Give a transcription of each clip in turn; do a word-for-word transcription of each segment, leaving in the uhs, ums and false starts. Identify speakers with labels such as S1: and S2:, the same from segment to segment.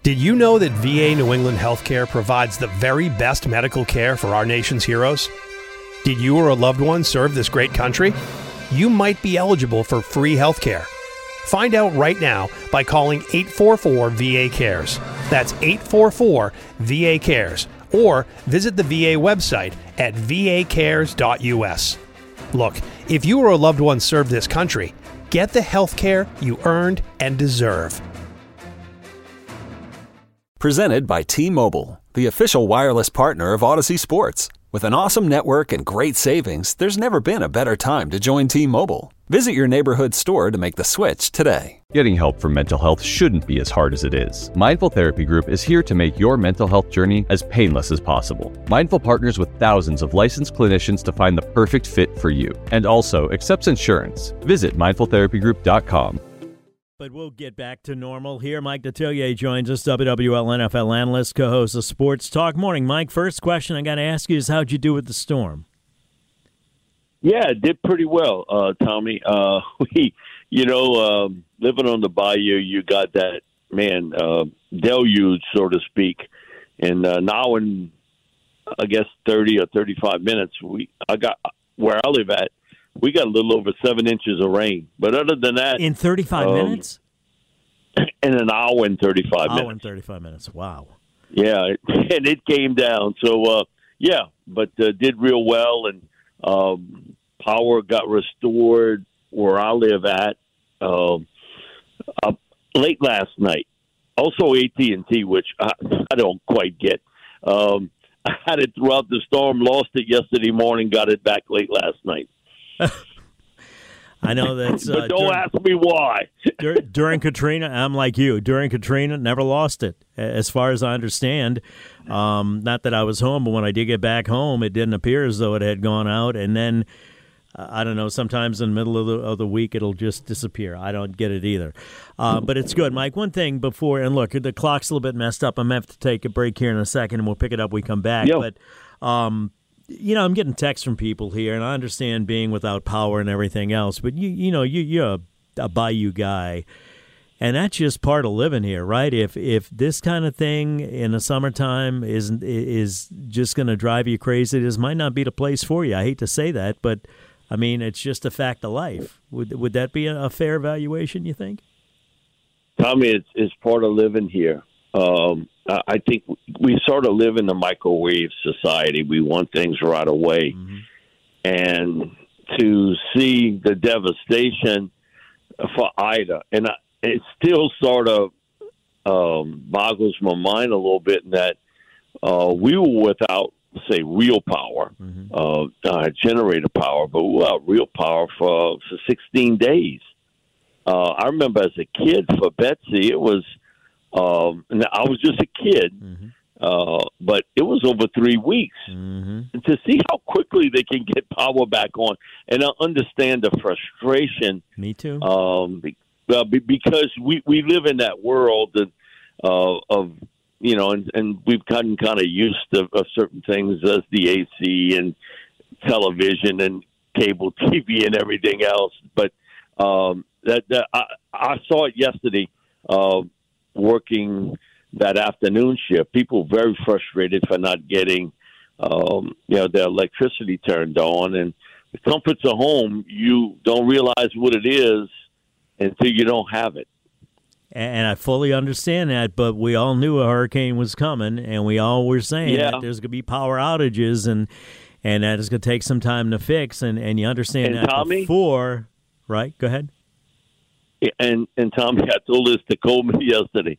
S1: Did you know that V A New England Healthcare provides the very best medical care for our nation's heroes? Did you or a loved one serve this great country? You might be eligible for free healthcare. Find out right now by calling eight four four V A cares. That's eight four four V A cares. Or visit the V A website at v a cares dot u s. Look, if you or a loved one served this country, get the health care you earned and deserve.
S2: Presented by T-Mobile, the official wireless partner of Odyssey Sports. With an awesome network and great savings, there's never been a better time to join T-Mobile. Visit your neighborhood store to make the switch today.
S3: Getting help for mental health shouldn't be as hard as it is. Mindful Therapy Group is here to make your mental health journey as painless as possible. Mindful partners with thousands of licensed clinicians to find the perfect fit for you, and also accepts insurance. Visit mindful therapy group dot com.
S4: But we'll get back to normal here. Mike Detillier joins us, W W L N F L analyst, co-host of Sports Talk. Morning, Mike. First question I got to ask you is how'd you do with the storm?
S5: Yeah, it did pretty well, uh, Tommy. Uh, we, you know, uh, living on the bayou, you got that, man, uh, deluge, so to speak. And uh, now in, I guess, thirty or thirty-five minutes, we I got where I live at, we got a little over seven inches of rain. But other than that.
S4: In thirty-five um, minutes?
S5: In an hour and thirty-five
S4: hour
S5: minutes.
S4: Hour and thirty-five minutes. Wow.
S5: Yeah, and it came down. So, uh, yeah, but uh, did real well. And um, power got restored where I live at uh, uh, late last night. Also A T and T, which I, I don't quite get. Um, I had it throughout the storm, lost it yesterday morning, got it back late last night.
S4: I know that's. Uh,
S5: but don't
S4: during,
S5: ask me why.
S4: dur- during Katrina, I'm like you. During Katrina, never lost it, as far as I understand. Um, not that I was home, but when I did get back home, it didn't appear as though it had gone out. And then, uh, I don't know, sometimes in the middle of the, of the week, it'll just disappear. I don't get it either. Uh, but it's good. Mike, one thing before, and look, the clock's a little bit messed up. I'm going to have to take a break here in a second, and we'll pick it up when we come back.
S5: Yo.
S4: But, um, you know, I'm getting texts from people here, and I understand being without power and everything else, but you you know, you, you're a, a bayou guy, and that's just part of living here, right? If if this kind of thing in the summertime is, is just going to drive you crazy, this might not be the place for you. I hate to say that, but, I mean, it's just a fact of life. Would would that be a, a fair evaluation, you think?
S5: Tommy, it's, it's part of living here. Um, I think we sort of live in a microwave society. We want things right away. Mm-hmm. And to see the devastation for Ida, and I, it still sort of um, boggles my mind a little bit in that uh, we were without, say, real power, mm-hmm. uh, uh, generator power, but we were without real power for, for sixteen days. Uh, I remember as a kid for Betsy, it was Um, and I was just a kid, mm-hmm. uh, but it was over three weeks. Mm-hmm. And to see how quickly they can get power back on, and I understand the frustration.
S4: Me too.
S5: Um, be, uh, be, because we, we live in that world of, uh, of you know, and, and we've gotten kind of used to of certain things as the A C and television and cable T V and everything else. But um, that, that I, I saw it yesterday. Uh, working that afternoon shift, people very frustrated for not getting, um, you know, their electricity turned on. And the comforts of home, you don't realize what it is until you don't have it.
S4: And I fully understand that, but we all knew a hurricane was coming, and we all were saying
S5: yeah.
S4: that there's going to be power outages, and and that it's going to take some time to fix, and, and you understand
S5: and
S4: that
S5: Tommy,
S4: before, right? Go ahead.
S5: And and Tommy, I told this to Coleman yesterday.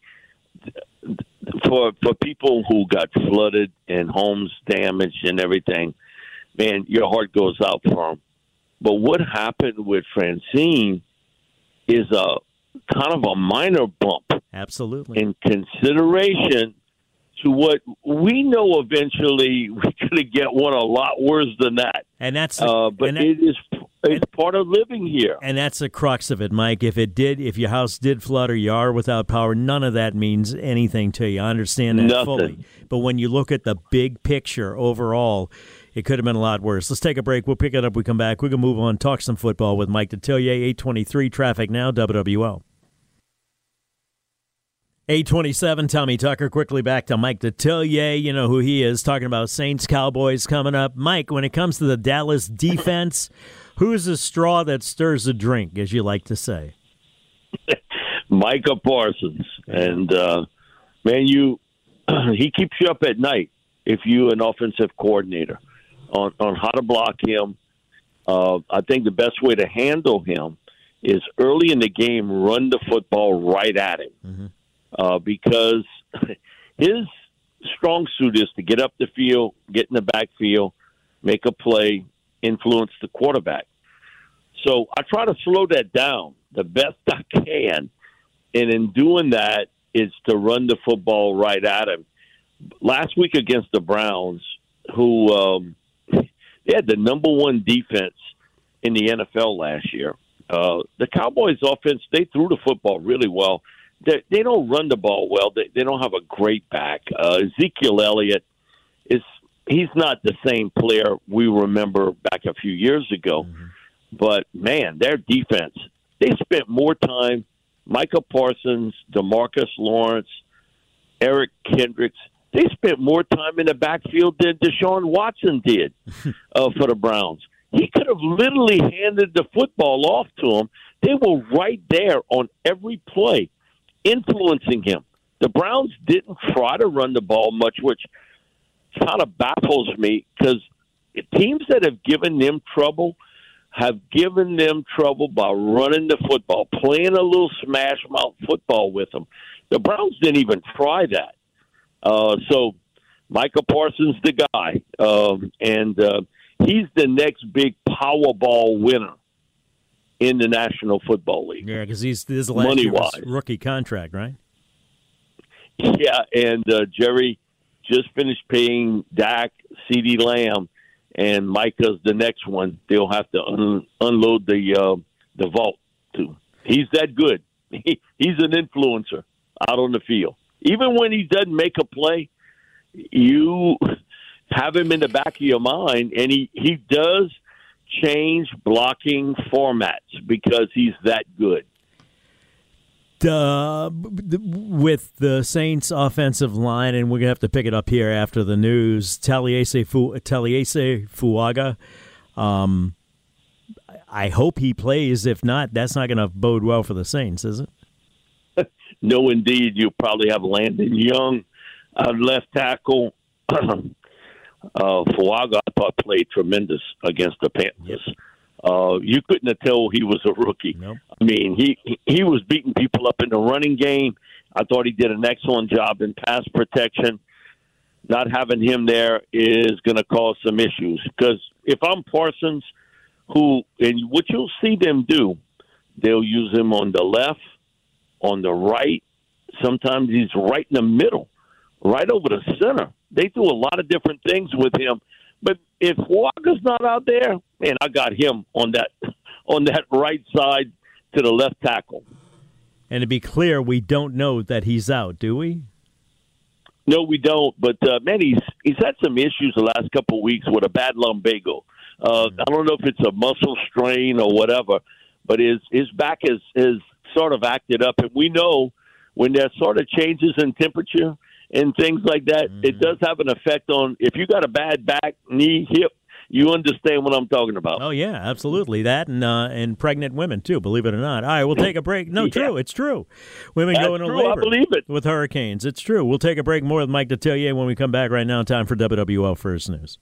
S5: For for people who got flooded and homes damaged and everything, man, your heart goes out for them. But what happened with Francine is a kind of a minor bump.
S4: Absolutely.
S5: In consideration to what we know eventually we're going to get one a lot worse than that.
S4: And that's
S5: uh, but
S4: and that,
S5: it is it's part of living here.
S4: And that's the crux of it, Mike. If it did, if your house did flood or you are without power, none of that means anything to you. I understand that
S5: Nothing.
S4: fully. But when you look at the big picture overall, it could have been a lot worse. Let's take a break. We'll pick it up. We come back. We can move on. Talk some football with Mike Detillier. eight twenty-three traffic now. W W L. eight twenty-seven, Tommy Tucker. Quickly back to Mike Detillier. You know who he is, talking about Saints Cowboys coming up. Mike, when it comes to the Dallas defense, who's the straw that stirs the drink, as you like to say?
S5: Micah Parsons. And, uh, man, you he keeps you up at night if you an offensive coordinator on, on how to block him. Uh, I think the best way to handle him is early in the game, run the football right at him. Mm-hmm. Uh, because his strong suit is to get up the field, get in the backfield, make a play, influence the quarterback. So I try to slow that down the best I can. And in doing that is to run the football right at him. Last week against the Browns, who um, they had the number one defense in the N F L last year. Uh, the Cowboys offense, they threw the football really well. They, they don't run the ball well. They, they don't have a great back. Uh, Ezekiel Elliott, is he's not the same player we remember back a few years ago. Mm-hmm. But, man, their defense, they spent more time, Micah Parsons, DeMarcus Lawrence, Eric Kendricks, they spent more time in the backfield than Deshaun Watson did uh, for the Browns. He could have literally handed the football off to him. They were right there on every play, influencing him. The Browns didn't try to run the ball much, which kind of baffles me because teams that have given them trouble have given them trouble by running the football, playing a little smash mouth football with them. The Browns didn't even try that. Uh, so Micah Parsons, the guy, um, and uh, he's the next big Powerball winner in the National Football League.
S4: Yeah, because he's this is the last year's rookie contract, right?
S5: Yeah, and uh, Jerry just finished paying Dak, CeeDee Lamb, and Micah's the next one. They'll have to un- unload the uh, the vault to. He's that good. He, he's an influencer out on the field. Even when he doesn't make a play, you have him in the back of your mind, and he, he does change blocking formats because he's that good.
S4: Uh, with the Saints offensive line, and we're going to have to pick it up here after the news, Taliesin Fu- Taliesin Fuaga, um, I hope he plays. If not, that's not going to bode well for the Saints, is it?
S5: No, indeed. You'll probably have Landon Young, uh, left tackle. uh, Fuaga, I thought, played tremendous against the Panthers.
S4: Yep.
S5: Uh, you couldn't have told he was a rookie.
S4: Nope.
S5: I mean, he he was beating people up in the running game. I thought he did an excellent job in pass protection. Not having him there is going to cause some issues because if I'm Parsons, who and what you'll see them do, they'll use him on the left, on the right. Sometimes he's right in the middle, right over the center. They do a lot of different things with him. But if Walker's not out there, man, I got him on that on that right side to the left tackle.
S4: And to be clear, we don't know that he's out, do we?
S5: No, we don't. But, uh, man, he's, he's had some issues the last couple of weeks with a bad lumbago. Uh, I don't know if it's a muscle strain or whatever, but his, his back is, is sort of acted up. And we know when there's sort of changes in temperature and things like that, mm-hmm. it does have an effect on, if you got a bad back, knee, hip, you understand what I'm talking about.
S4: Oh, yeah, absolutely. That and uh, and pregnant women, too, believe it or not. All right, we'll take a break. No, yeah. true, it's true. Women
S5: That's
S4: go into
S5: true,
S4: labor
S5: I believe it.
S4: with hurricanes. It's true. We'll take a break more with Mike Detillier when we come back right now. Time for W W L First News.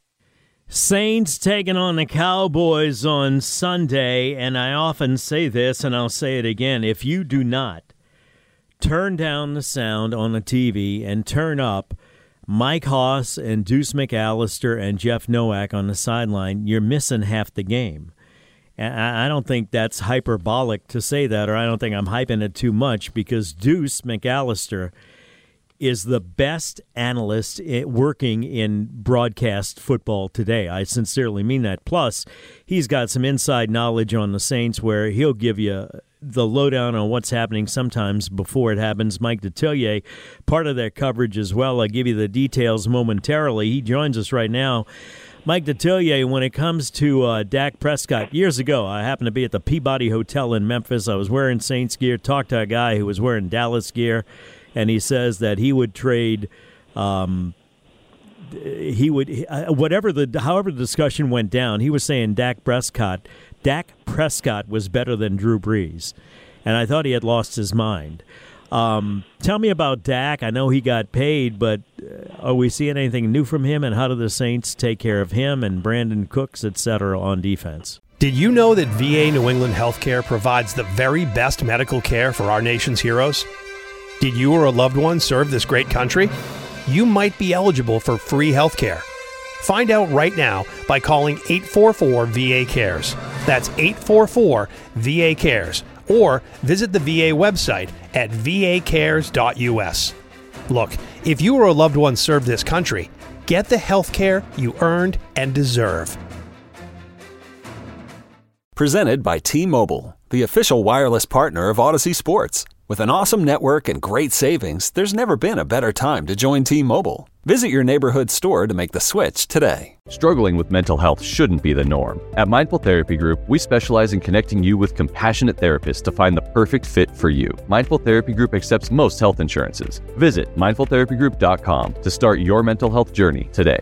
S4: Saints taking on the Cowboys on Sunday, and I often say this, and I'll say it again. If you do not turn down the sound on the T V and turn up Mike Haas and Deuce McAllister and Jeff Nowak on the sideline, you're missing half the game. And I don't think that's hyperbolic to say that, or I don't think I'm hyping it too much, because Deuce McAllister is the best analyst working in broadcast football today. I sincerely mean that. Plus, he's got some inside knowledge on the Saints where he'll give you the lowdown on what's happening sometimes before it happens. Mike Detillier, part of their coverage as well. I'll give you the details momentarily. He joins us right now. Mike Detillier, when it comes to uh, Dak Prescott, years ago, I happened to be at the Peabody Hotel in Memphis. I was wearing Saints gear, talked to a guy who was wearing Dallas gear, and he says that he would trade. Um, he would uh, whatever the however the discussion went down. He was saying Dak Prescott, Dak Prescott was better than Drew Brees, and I thought he had lost his mind. Um, tell me about Dak. I know he got paid, but are we seeing anything new from him, and how do the Saints take care of him and Brandon Cooks, et cetera, on defense?
S1: Did you know that V A New England Healthcare provides the very best medical care for our nation's heroes? Did you or a loved one serve this great country? You might be eligible for free healthcare. Find out right now by calling eight four four V A cares. That's eight four four V A cares. Or visit the V A website at v a cares dot u s. Look, if you or a loved one served this country, get the health care you earned and deserve.
S2: Presented by T-Mobile, the official wireless partner of Odyssey Sports. With an awesome network and great savings, there's never been a better time to join T-Mobile. Visit your neighborhood store to make the switch today.
S3: Struggling with mental health shouldn't be the norm. At Mindful Therapy Group, we specialize in connecting you with compassionate therapists to find the perfect fit for you. Mindful Therapy Group accepts most health insurances. Visit mindful therapy group dot com to start your mental health journey today.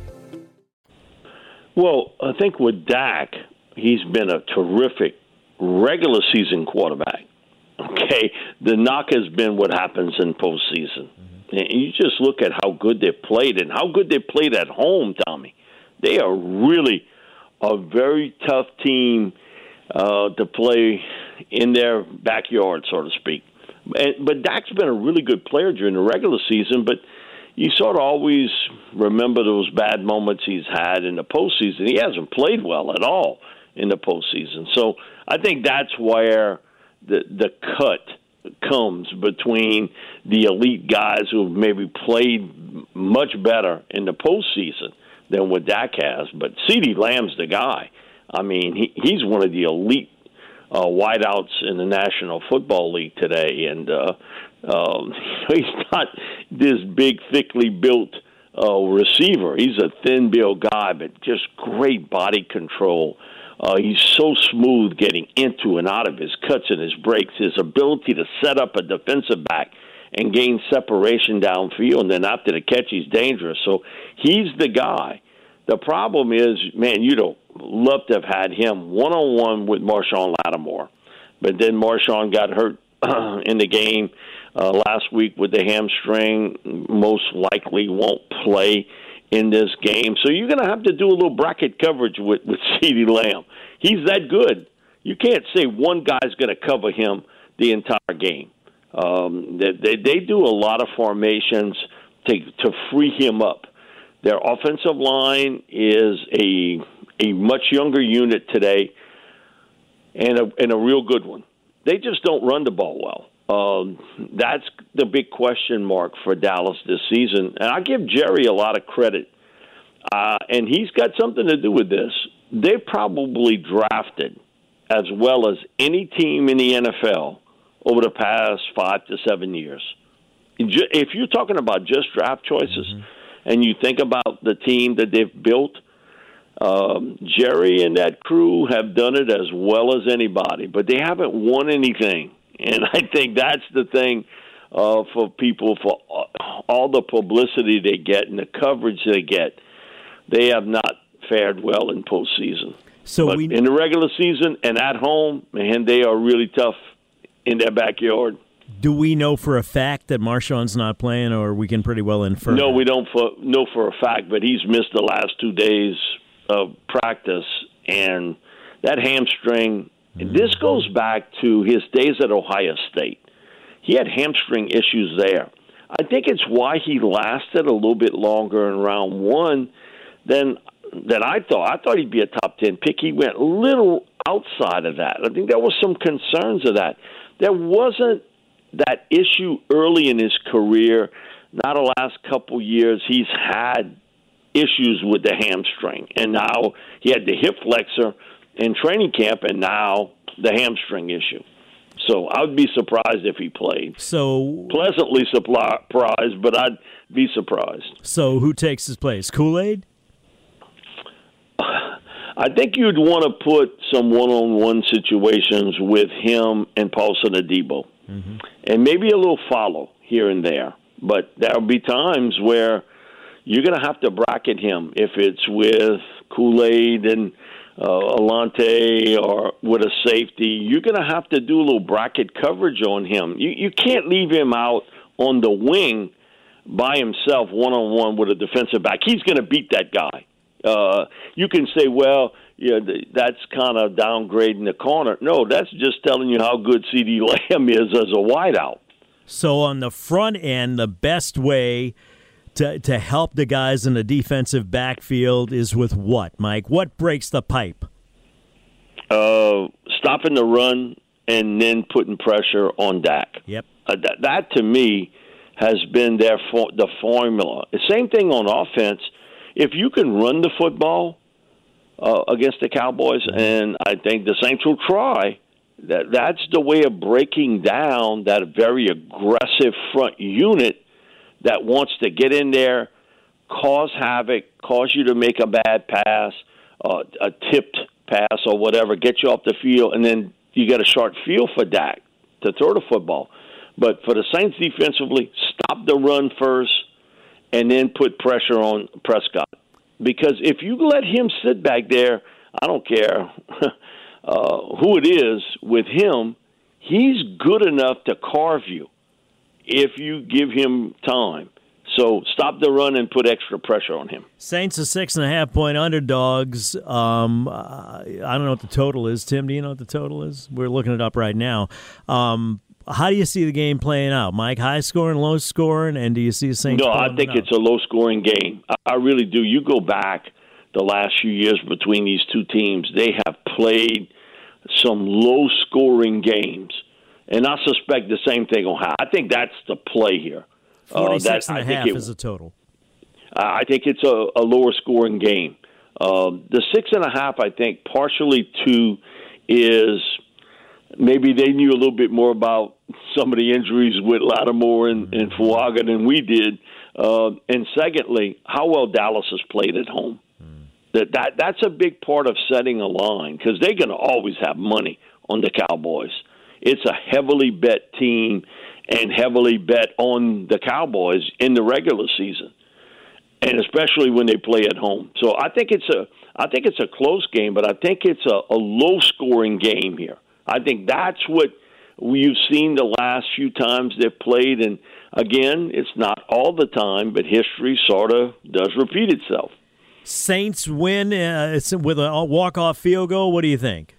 S5: Well, I think with Dak, he's been a terrific regular season quarterback. Okay, the knock has been what happens in postseason. Mm-hmm. And you just look at how good they've played and how good they've played at home, Tommy. They are really a very tough team uh, to play in their backyard, so to speak. And, but Dak's been a really good player during the regular season, but you sort of always remember those bad moments he's had in the postseason. He hasn't played well at all in the postseason. So I think that's where the the cut comes between the elite guys who have maybe played much better in the postseason than what Dak has. But CeeDee Lamb's the guy. I mean, he, he's one of the elite uh, wideouts in the National Football League today. And uh, um, he's not this big, thickly built uh, receiver. He's a thin-built guy, but just great body control. Uh, he's so smooth getting into and out of his cuts and his breaks. His ability to set up a defensive back and gain separation downfield, and then after the catch, he's dangerous. So he's the guy. The problem is, man, you'd have loved to have had him one-on-one with Marshawn Lattimore. But then Marshawn got hurt in the game uh, last week with the hamstring, most likely won't play in this game. So you're going to have to do a little bracket coverage with, with CeeDee Lamb. He's that good. You can't say one guy's going to cover him the entire game. Um, they, they, they do a lot of formations to, to free him up. Their offensive line is a a much younger unit today and a, and a real good one. They just don't run the ball well. Um, that's the big question mark for Dallas this season. And I give Jerry a lot of credit, uh, and he's got something to do with this. They probably drafted as well as any team in the N F L over the past five to seven years. If you're talking about just draft choices, mm-hmm. and you think about the team that they've built, um, Jerry and that crew have done it as well as anybody, but they haven't won anything. And I think that's the thing uh, for people, for all the publicity they get and the coverage they get. They have not fared well in postseason.
S4: So
S5: but
S4: we...
S5: in the regular season and at home, man, they are really tough in their backyard.
S4: Do we know for a fact that Marshawn's not playing, or we can pretty well infer?
S5: No,
S4: that?
S5: we don't for, know for a fact, but he's missed the last two days of practice, and that hamstring... And this goes back to his days at Ohio State. He had hamstring issues there. I think it's why he lasted a little bit longer in round one than than I thought. I thought he'd be a top ten pick. He went a little outside of that. I think there was some concerns of that. There wasn't that issue early in his career. Now the last couple years, he's had issues with the hamstring. And now he had the hip flexor in training camp, and now the hamstring issue. So I would be surprised if he played.
S4: So
S5: pleasantly surprised, but I'd be surprised.
S4: So who takes his place? Kool-Aid?
S5: I think you'd want to put some one-on-one situations with him and Paulson Adebo, mm-hmm. and maybe a little follow. here and there. But there'll be times where you're going to have to bracket him if it's with Kool-Aid and uh, Alante or with a safety. You're going to have to do a little bracket coverage on him. You, you can't leave him out on the wing by himself one-on-one with a defensive back. He's going to beat that guy. Uh, you can say, well, yeah, that's kind of downgrading the corner. No, that's just telling you how good CeeDee Lamb is as a wideout.
S4: So on the front end, the best way to to help the guys in the defensive backfield is with what, Mike? What breaks the pipe?
S5: Uh, stopping the run and then putting pressure on Dak.
S4: Yep.
S5: Uh, that, that, to me, has been their for, the formula. The same thing on offense. If you can run the football uh, against the Cowboys, and I think the Saints will try, that that's the way of breaking down that very aggressive front unit that wants to get in there, cause havoc, cause you to make a bad pass, uh, a tipped pass or whatever, get you off the field, and then you get a short field for Dak to throw the football. But for the Saints defensively, stop the run first and then put pressure on Prescott. Because if you let him sit back there, I don't care uh, who it is with him, he's good enough to carve you if you give him time. So stop the run and put extra pressure on him.
S4: Saints are six and a half point underdogs. Um, I don't know what the total is. Tim, do you know what the total is? We're looking it up right now. Um, how do you see the game playing out, Mike? High scoring, low scoring, and do you see the Saints?
S5: No, I think it's a low scoring game. I, I really do. You go back the last few years between these two teams, they have played some low scoring games. And I suspect the same thing will happen. I think that's the play here.
S4: forty-six
S5: uh, that,
S4: and a half
S5: it,
S4: is a total.
S5: I think it's a, a lower scoring game. Uh, the six and a half, I think, partially too, is maybe they knew a little bit more about some of the injuries with Lattimore and, mm-hmm. and Fuaga than we did. Uh, and secondly, how well Dallas has played at home. Mm. That, that That's a big part of setting a line because they're going to always have money on the Cowboys. It's a heavily bet team and heavily bet on the Cowboys in the regular season, and especially when they play at home. So I think it's a I think it's a close game, but I think it's a, a low-scoring game here. I think that's what we've seen the last few times they've played, and again, it's not all the time, but history sort of does repeat itself.
S4: Saints win uh, with a walk-off field goal. What do you think?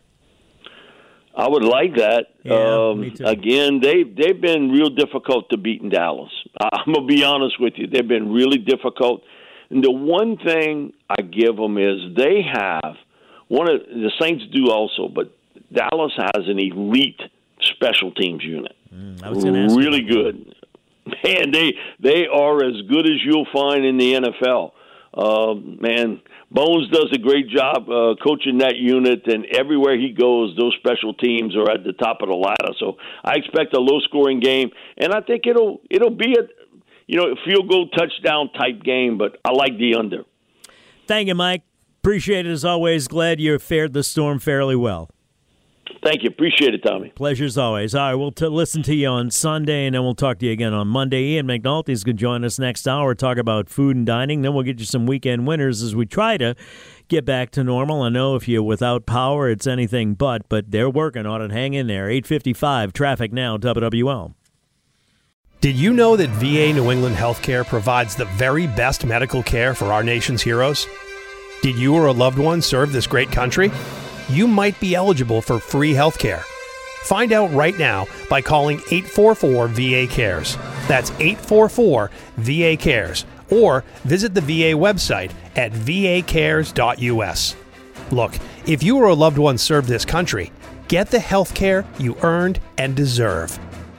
S5: I would like that.
S4: Yeah,
S5: um,
S4: me too.
S5: Again, they, they've been real difficult to beat in Dallas. I'm going to be honest with you. They've been really difficult. And the one thing I give them is they have, one of the Saints do also, but Dallas has an elite special teams unit.
S4: Mm, I was going to ask
S5: really good. Man, they, they are as good as you'll find in the N F L. Uh, man, Bones does a great job uh, coaching that unit, and everywhere he goes, those special teams are at the top of the ladder. So I expect a low-scoring game, and I think it'll it'll be a you know field goal touchdown type game. But I like the under.
S4: Thank you, Mike. Appreciate it as always. Glad you fared the storm fairly well.
S5: Thank you. Appreciate it, Tommy.
S4: Pleasure as always. All right, we'll t- listen to you on Sunday, and then we'll talk to you again on Monday. Ian McNulty's going to join us next hour, talk about food and dining. Then we'll get you some weekend winners as we try to get back to normal. I know if you're without power, it's anything but, but they're working on it. Hang in there. eight fifty-five, Traffic Now, W W L.
S1: Did you know that V A New England Healthcare provides the very best medical care for our nation's heroes? Did you or a loved one serve this great country? You might be eligible for free health care. Find out right now by calling eight four four V A cares. That's eight four four V A cares. Or visit the V A website at v a cares dot u s. Look, if you or a loved one served this country, get the health care you earned and deserve.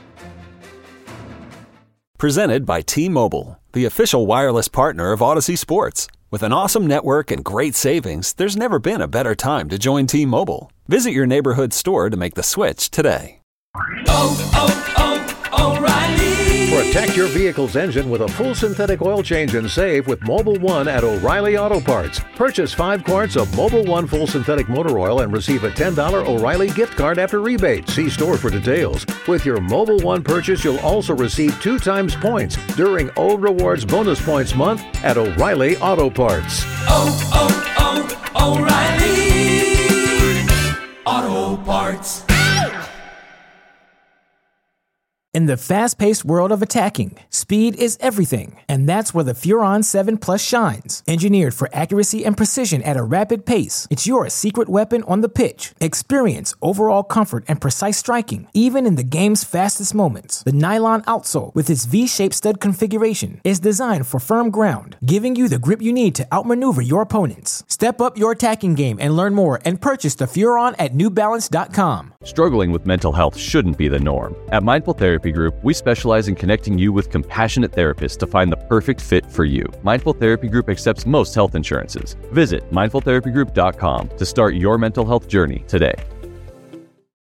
S2: Presented by T-Mobile, the official wireless partner of Odyssey Sports. With an awesome network and great savings, there's never been a better time to join T-Mobile. Visit your neighborhood store to make the switch today.
S6: Oh, oh, oh, O'Reilly Protect your vehicle's engine with a full synthetic oil change and save with Mobil one at O'Reilly Auto Parts. Purchase five quarts of Mobil one full synthetic motor oil and receive a ten dollars O'Reilly gift card after rebate. See store for details. With your Mobil one purchase, you'll also receive two times points during O Rewards Bonus Points Month at O'Reilly Auto Parts.
S7: Oh, oh, oh, O'Reilly Auto Parts.
S8: In the fast-paced world of attacking, speed is everything, and that's where the Furon seven Plus shines. Engineered for accuracy and precision at a rapid pace, it's your secret weapon on the pitch. Experience overall comfort and precise striking, even in the game's fastest moments. The nylon outsole, with its V-shaped stud configuration, is designed for firm ground, giving you the grip you need to outmaneuver your opponents. Step up your attacking game and learn more and purchase the Furon at New Balance dot com.
S3: Struggling with mental health shouldn't be the norm. At Mindful Therapy Group, we specialize in connecting you with compassionate therapists to find the perfect fit for you. Mindful Therapy Group accepts most health insurances. Visit mindful therapy group dot com to start your mental health journey today.